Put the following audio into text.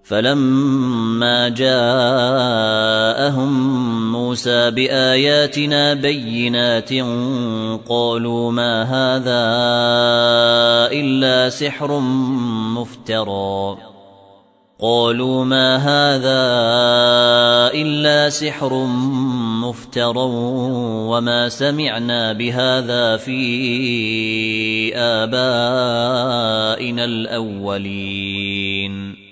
فلما جاءهم موسى بآياتنا بينات قالوا ما هذا إلا سحر مفترى وما سمعنا بهذا في آبائنا الأولين